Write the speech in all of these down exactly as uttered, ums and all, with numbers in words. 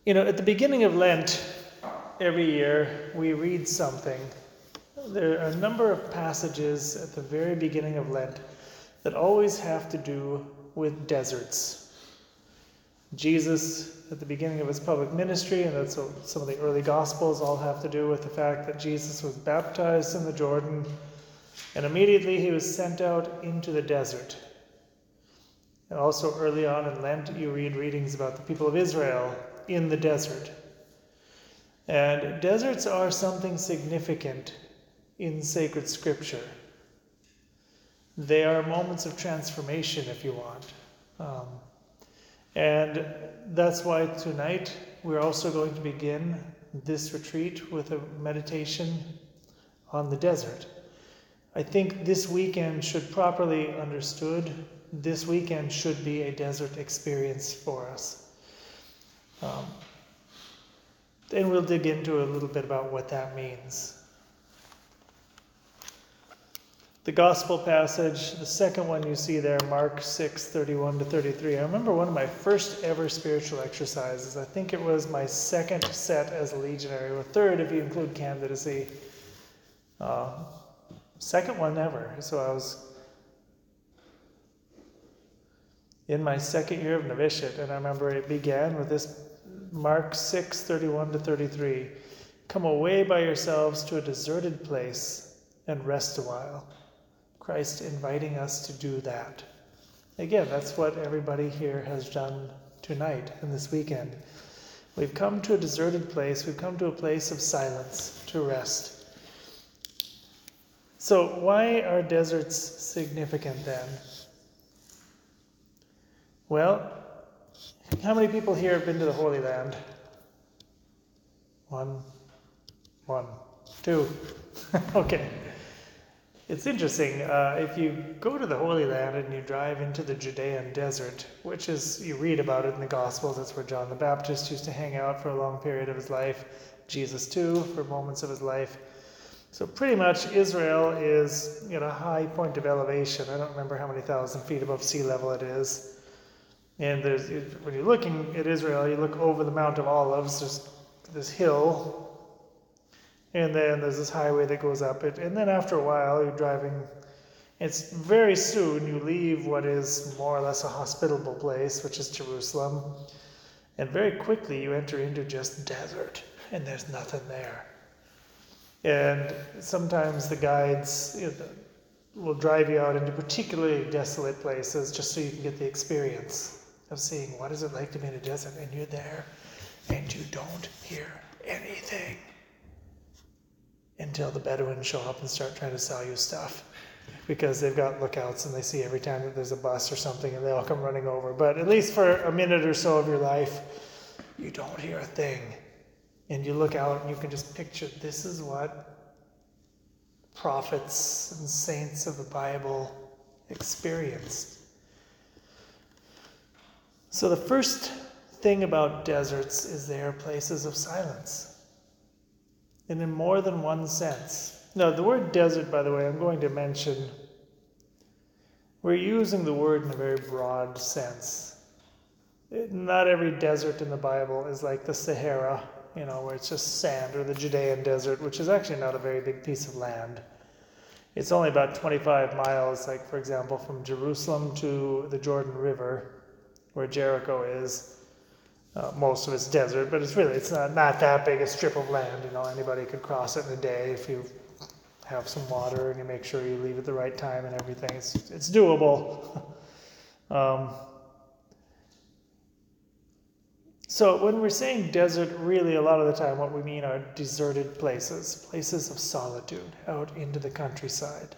You know, at the beginning of Lent, every year, we read something. There are a number of passages at the very beginning of Lent that always have to do with deserts. Jesus, at the beginning of his public ministry, and that's what some of the early Gospels all have to do with the fact that Jesus was baptized in the Jordan, and immediately he was sent out into the desert. And also early on in Lent, you read readings about the people of Israel in the desert. And deserts are something significant in sacred scripture. They are moments of transformation, if you want. Um, and that's why tonight we're also going to begin this retreat with a meditation on the desert. I think this weekend should properly understood, this weekend should be a desert experience for us. Um, and we'll dig into a little bit about what that means. The gospel passage, the second one you see there, Mark six, thirty-one to thirty-three. I remember one of my first ever spiritual exercises. I think it was my second set as a legionary, or third if you include candidacy. Uh, second one ever. So I was in my second year of novitiate, and I remember it began with this Mark six, thirty-one to thirty-three. Come away by yourselves to a deserted place and rest a while. Christ inviting us to do that. Again, that's what everybody here has done tonight and this weekend. We've come to a deserted place. We've come to a place of silence to rest. So why are deserts significant then? Well, how many people here have been to the Holy Land? One, one, two. Okay. It's interesting. Uh, if you go to the Holy Land and you drive into the Judean desert, which is, you read about it in the Gospels, that's where John the Baptist used to hang out for a long period of his life. Jesus too, for moments of his life. So pretty much Israel is at a high point of elevation. I don't remember how many thousand feet above sea level it is. And there's, when you're looking at Israel, you look over the Mount of Olives, there's this hill, and then there's this highway that goes up it. And then after a while, you're driving, it's very soon you leave what is more or less a hospitable place, which is Jerusalem. And very quickly you enter into just desert, and there's nothing there. And sometimes the guides, you know, will drive you out into particularly desolate places just so you can get the experience of seeing what is it like to be in a desert, and you're there and you don't hear anything until the Bedouins show up and start trying to sell you stuff, because they've got lookouts and they see every time that there's a bus or something and they all come running over. But at least for a minute or so of your life, you don't hear a thing. And you look out and you can just picture, this is what prophets and saints of the Bible experienced. So the first thing about deserts is they are places of silence. And in more than one sense. Now, the word desert, by the way, I'm going to mention, we're using the word in a very broad sense. It, not every desert in the Bible is like the Sahara, you know, where it's just sand, or the Judean desert, which is actually not a very big piece of land. It's only about twenty-five miles, like, for example, from Jerusalem to the Jordan River, where Jericho is. Uh, most of it's desert, but it's really, it's not, not that big a strip of land. You know, anybody could cross it in a day if you have some water and you make sure you leave at the right time and everything. It's, it's doable. um, so when we're saying desert, really a lot of the time what we mean are deserted places, places of solitude out into the countryside.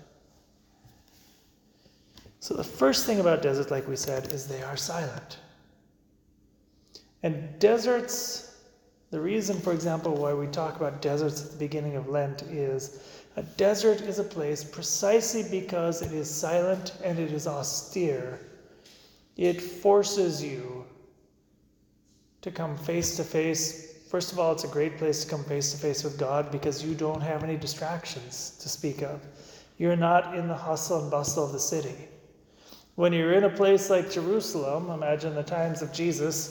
So the first thing about deserts, like we said, is they are silent. And deserts, the reason, for example, why we talk about deserts at the beginning of Lent is a desert is a place precisely because it is silent and it is austere. It forces you to come face to face. First of all, it's a great place to come face to face with God because you don't have any distractions to speak of. You're not in the hustle and bustle of the city. When you're in a place like Jerusalem, imagine the times of Jesus,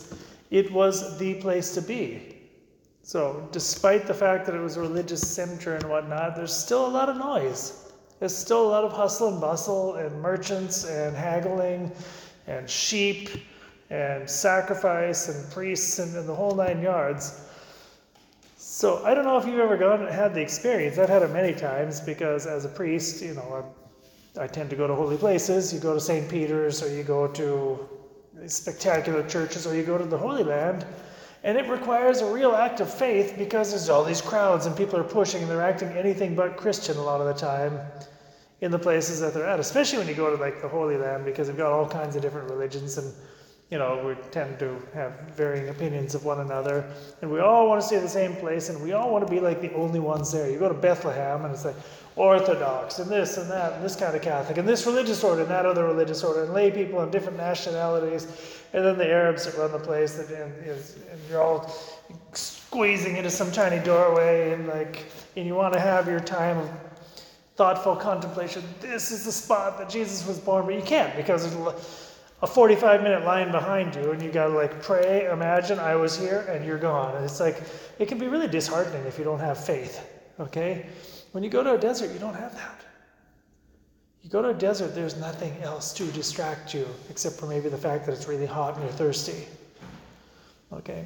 it was the place to be. So despite the fact that it was a religious center and whatnot, there's still a lot of noise. There's still a lot of hustle and bustle and merchants and haggling and sheep and sacrifice and priests and, and the whole nine yards. So I don't know if you've ever gone and had the experience. I've had it many times because as a priest, you know, I, I tend to go to holy places. You go to Saint Peter's, or you go to spectacular churches, or you go to the Holy Land. And it requires a real act of faith because there's all these crowds and people are pushing and they're acting anything but Christian a lot of the time in the places that they're at, especially when you go to like the Holy Land, because they've got all kinds of different religions and, you know, we tend to have varying opinions of one another, and we all want to stay at the same place, and we all want to be like the only ones there. You go to Bethlehem and it's like Orthodox and this and that and this kind of Catholic and this religious order and that other religious order and lay people and different nationalities, and then the Arabs that run the place, that and, is, and you're all squeezing into some tiny doorway, and like, and you want to have your time of thoughtful contemplation. This is the spot that Jesus was born, but you can't because there's a forty-five minute line behind you, and you got to like pray, imagine I was here, and you're gone. And it's like, it can be really disheartening if you don't have faith, okay? When you go to a desert, you don't have that. You go to a desert, there's nothing else to distract you, except for maybe the fact that it's really hot and you're thirsty, okay?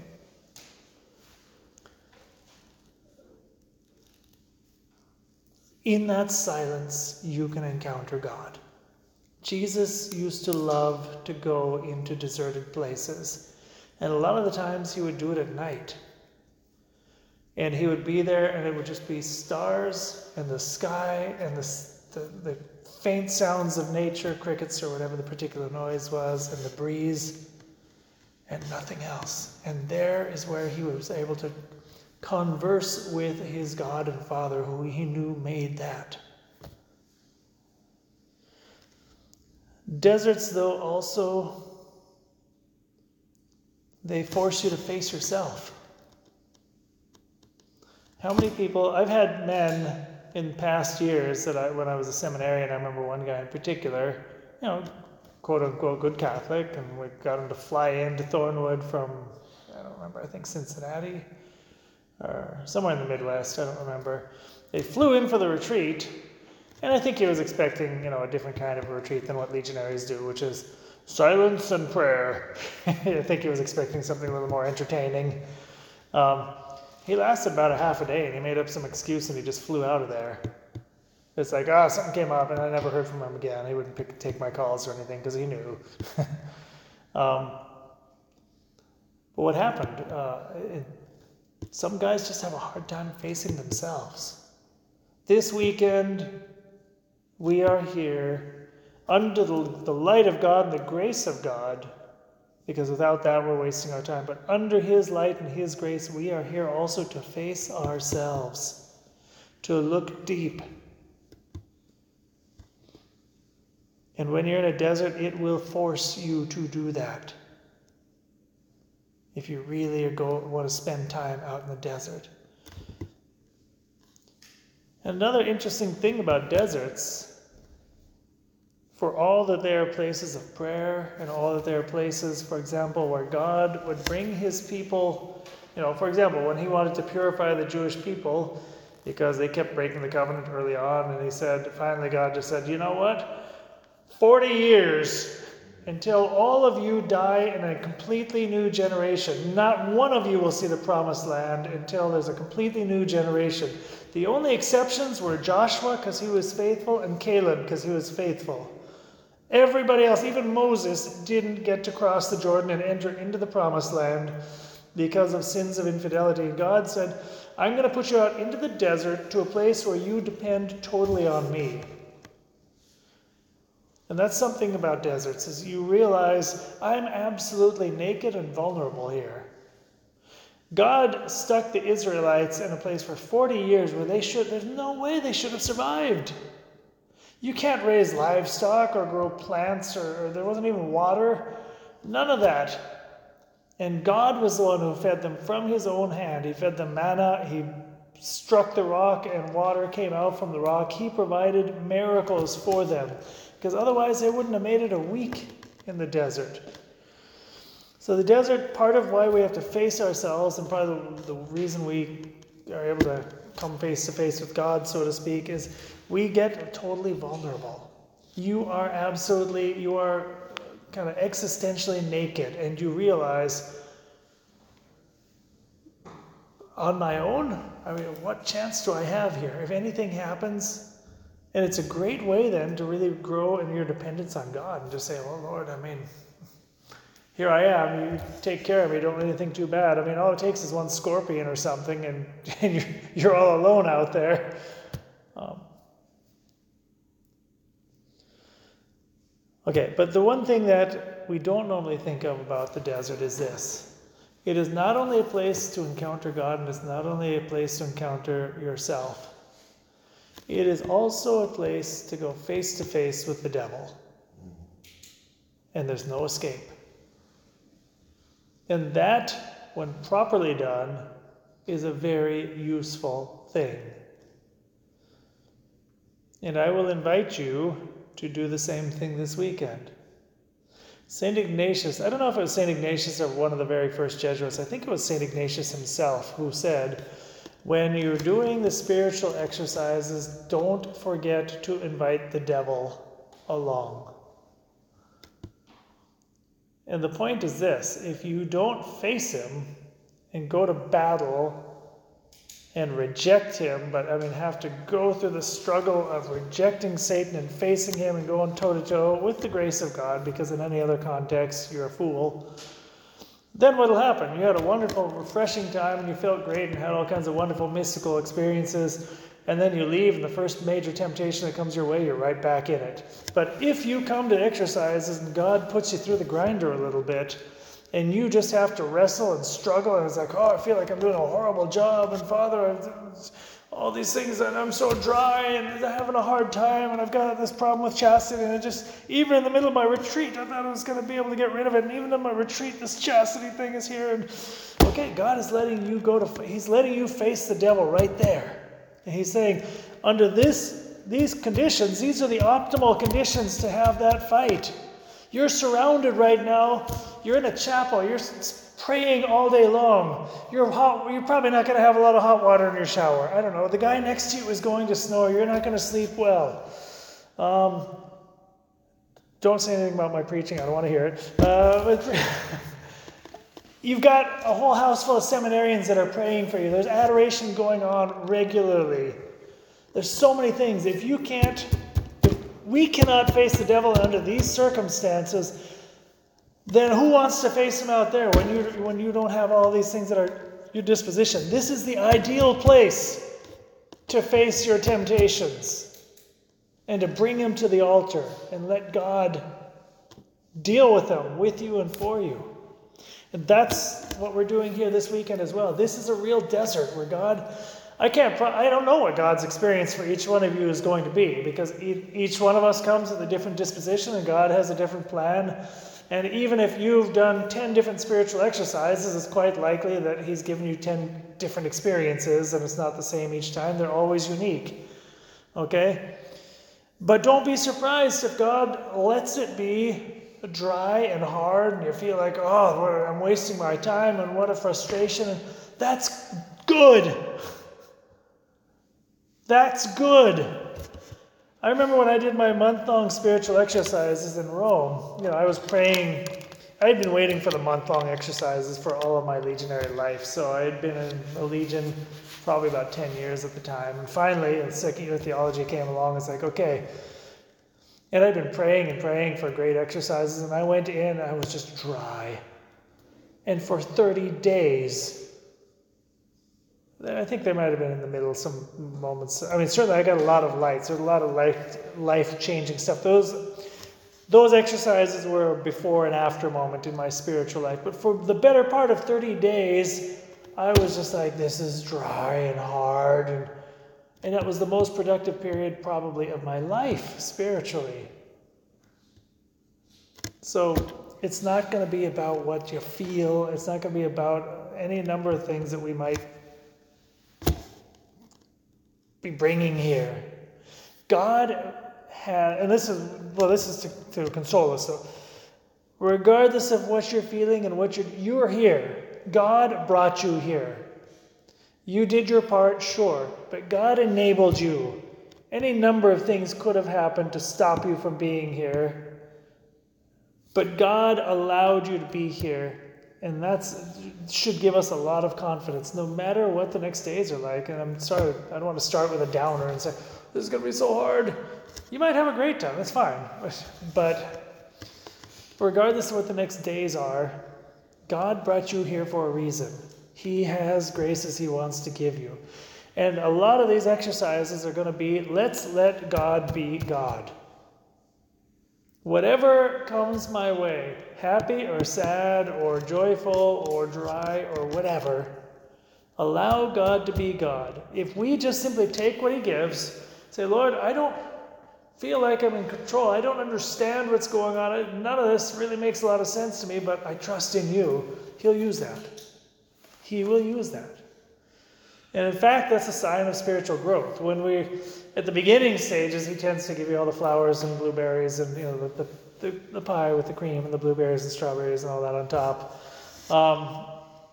In that silence, you can encounter God. Jesus used to love to go into deserted places. And a lot of the times he would do it at night. And he would be there and it would just be stars and the sky and the, the, the faint sounds of nature, crickets or whatever the particular noise was, and the breeze, and nothing else. And there is where he was able to converse with his God and Father, who he knew made that. Deserts, though, also, they force you to face yourself. How many people, I've had men in past years that I, when I was a seminarian, I remember one guy in particular, you know, quote unquote good Catholic, and we got him to fly into Thornwood from, I don't remember, I think Cincinnati, or somewhere in the Midwest, I don't remember. They flew in for the retreat, and I think he was expecting, you know, a different kind of a retreat than what legionaries do, which is silence and prayer. I think he was expecting something a little more entertaining. Um, he lasted about a half a day, and he made up some excuse, and he just flew out of there. It's like, ah, oh, something came up, and I never heard from him again. He wouldn't pick, take my calls or anything, because he knew. um, but what happened? Uh, it, some guys just have a hard time facing themselves. This weekend, we are here under the, the light of God and the grace of God, because without that we're wasting our time. But under his light and his grace, we are here also to face ourselves, to look deep. And when you're in a desert, it will force you to do that. If you really go, want to spend time out in the desert. Another interesting thing about deserts, for all that they are places of prayer and all that they are places, for example, where God would bring his people, you know, for example, when he wanted to purify the Jewish people because they kept breaking the covenant early on, and he said, finally God just said, you know what, forty years until all of you die in a completely new generation. Not one of you will see the promised land until there's a completely new generation. The only exceptions were Joshua, because he was faithful, and Caleb, because he was faithful. Everybody else, even Moses, didn't get to cross the Jordan and enter into the promised land because of sins of infidelity. God said, I'm going to put you out into the desert to a place where you depend totally on me. And that's something about deserts, is you realize I'm absolutely naked and vulnerable here. God stuck the Israelites in a place for forty years where they should, there's no way they should have survived. You can't raise livestock or grow plants, or, or there wasn't even water. None of that. And God was the one who fed them from his own hand. He fed them manna. He struck the rock and water came out from the rock. He provided miracles for them, because otherwise they wouldn't have made it a week in the desert. So the desert, part of why we have to face ourselves, and part of the, the reason we are able to come face to face with God, so to speak, is we get totally vulnerable. You are absolutely, you are kind of existentially naked, and you realize, on my own, I mean, what chance do I have here? If anything happens, and it's a great way then to really grow in your dependence on God and just say, oh Lord, I mean, here I am, you take care of me, don't do anything too bad. I mean, all it takes is one scorpion or something, and, and you're, you're all alone out there. Um, okay, but the one thing that we don't normally think of about the desert is this. It is not only a place to encounter God, and it's not only a place to encounter yourself. It is also a place to go face to face with the devil. And there's no escape. And that, when properly done, is a very useful thing. And I will invite you to do the same thing this weekend. Saint Ignatius, I don't know if it was Saint Ignatius or one of the very first Jesuits, I think it was Saint Ignatius himself who said, when you're doing the spiritual exercises, don't forget to invite the devil along. And the point is this, if you don't face him and go to battle and reject him, but I mean have to go through the struggle of rejecting Satan and facing him and going toe-to-toe with the grace of God, because in any other context you're a fool, then what'll happen? You had a wonderful, refreshing time and you felt great and had all kinds of wonderful mystical experiences, and then you leave and the first major temptation that comes your way, you're right back in it. But if you come to exercises and God puts you through the grinder a little bit, and you just have to wrestle and struggle, and it's like, oh, I feel like I'm doing a horrible job, and Father, I've, all these things, and I'm so dry, and I'm having a hard time, and I've got this problem with chastity, and it just, even in the middle of my retreat, I thought I was going to be able to get rid of it, and even in my retreat, this chastity thing is here, and okay, God is letting you go to, he's letting you face the devil right there. And he's saying, under this, these conditions, these are the optimal conditions to have that fight. You're surrounded right now. You're in a chapel. You're praying all day long. You're hot, you're probably not going to have a lot of hot water in your shower. I don't know. The guy next to you is going to snore. You're not going to sleep well. Um, don't say anything about my preaching. I don't want to hear it. Uh, but you've got a whole house full of seminarians that are praying for you. There's adoration going on regularly. There's so many things. If you can't... we cannot face the devil under these circumstances, then who wants to face him out there when you when you don't have all these things that are your disposition? This is the ideal place to face your temptations and to bring him to the altar and let God deal with them with you and for you. And that's what we're doing here this weekend as well. This is a real desert where God... I can't. I don't know what God's experience for each one of you is going to be, because each one of us comes with a different disposition, and God has a different plan. And even if you've done ten different spiritual exercises, it's quite likely that He's given you ten different experiences, and it's not the same each time. They're always unique. Okay, but don't be surprised if God lets it be dry and hard, and you feel like, oh, I'm wasting my time, and what a frustration. That's good. That's good. I remember when I did my month-long spiritual exercises in Rome, you know, I was praying. I had been waiting for the month-long exercises for all of my legionary life. So I had been in a legion probably about ten years at the time. And finally, the second year of theology came along. It's like, okay. And I'd been praying and praying for great exercises. And I went in, I was just dry. And for thirty days... I think there might have been in the middle some moments. I mean, certainly I got a lot of lights. There's a lot of life, life-changing stuff. Those, those exercises were a before and after moment in my spiritual life. But for the better part of thirty days, I was just like, this is dry and hard. And, and that was the most productive period probably of my life spiritually. So it's not going to be about what you feel. It's not going to be about any number of things that we might be bringing here. God had, and this is, well, this is to, to console us. So Regardless of what you're feeling and what you're, you're here. God brought you here. You did your part, sure, but God enabled you. Any number of things could have happened to stop you from being here, but God allowed you to be here, and that should give us a lot of confidence, no matter what the next days are like. And I'm sorry, I don't want to start with a downer and say, this is going to be so hard. You might have a great time, that's fine, but regardless of what the next days are, God brought you here for a reason. He has graces he wants to give you. And a lot of these exercises are going to be, let's let God be God. Whatever comes my way, happy or sad or joyful or dry or whatever, allow God to be God. If we just simply take what he gives, say, Lord, I don't feel like I'm in control. I don't understand what's going on. None of this really makes a lot of sense to me, but I trust in you. He'll use that. He will use that. And in fact, that's a sign of spiritual growth. When we, at the beginning stages, he tends to give you all the flowers and blueberries and, you know, the, the, the, the pie with the cream and the blueberries and strawberries and all that on top. Um,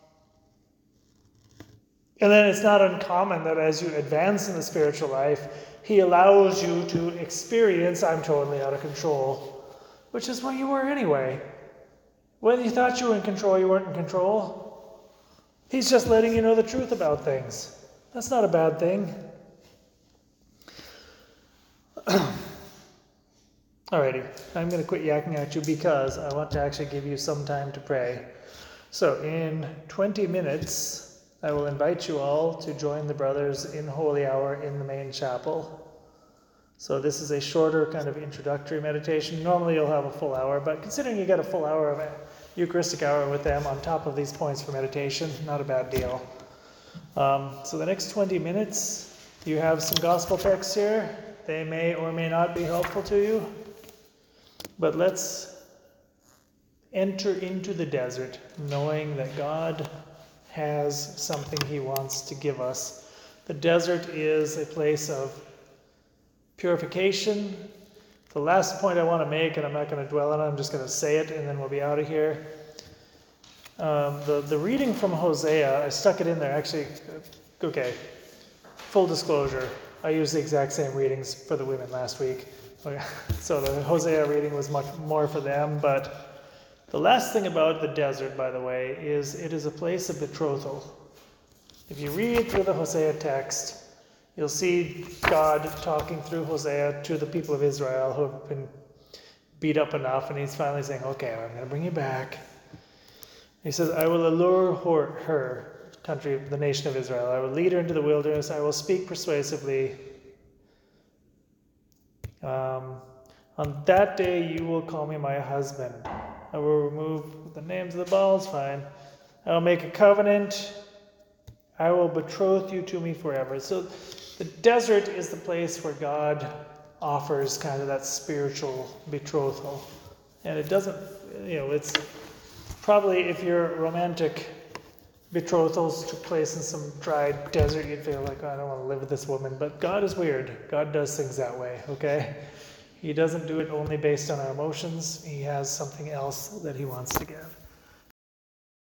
and then it's not uncommon that as you advance in the spiritual life, he allows you to experience, I'm totally out of control, which is what you were anyway. When you thought you were in control, you weren't in control. He's just letting you know the truth about things. That's not a bad thing. Alrighty, I'm going to quit yakking at you because I want to actually give you some time to pray. So in twenty minutes, I will invite you all to join the brothers in Holy Hour in the main chapel. So this is a shorter kind of introductory meditation. Normally you'll have a full hour, but considering you get a full hour of Eucharistic hour with them on top of these points for meditation, not a bad deal. Um, so the next twenty minutes, you have some gospel texts here. They may or may not be helpful to you. But let's enter into the desert knowing that God has something he wants to give us. The desert is a place of purification. The last point I want to make, and I'm not going to dwell on it, I'm just going to say it and then we'll be out of here. Um, the, the reading from Hosea, I stuck it in there actually. Okay, full disclosure, I used the exact same readings for the women last week. So the Hosea reading was much more for them, but the last thing about the desert, by the way, is it is a place of betrothal. If you read through the Hosea text, you'll see God talking through Hosea to the people of Israel who have been beat up enough, and he's finally saying, okay, I'm going to bring you back. He says, I will allure her, her, country, the nation of Israel. I will lead her into the wilderness. I will speak persuasively. Um, on that day you will call me my husband. I will remove the names of the balls, fine. I will make a covenant. I will betroth you to me forever. So the desert is the place where God offers kind of that spiritual betrothal. And it doesn't, you know, it's probably if your romantic betrothals took place in some dry desert, you'd feel like, oh, I don't want to live with this woman. But God is weird. God does things that way, okay? He doesn't do it only based on our emotions. He has something else that he wants to give.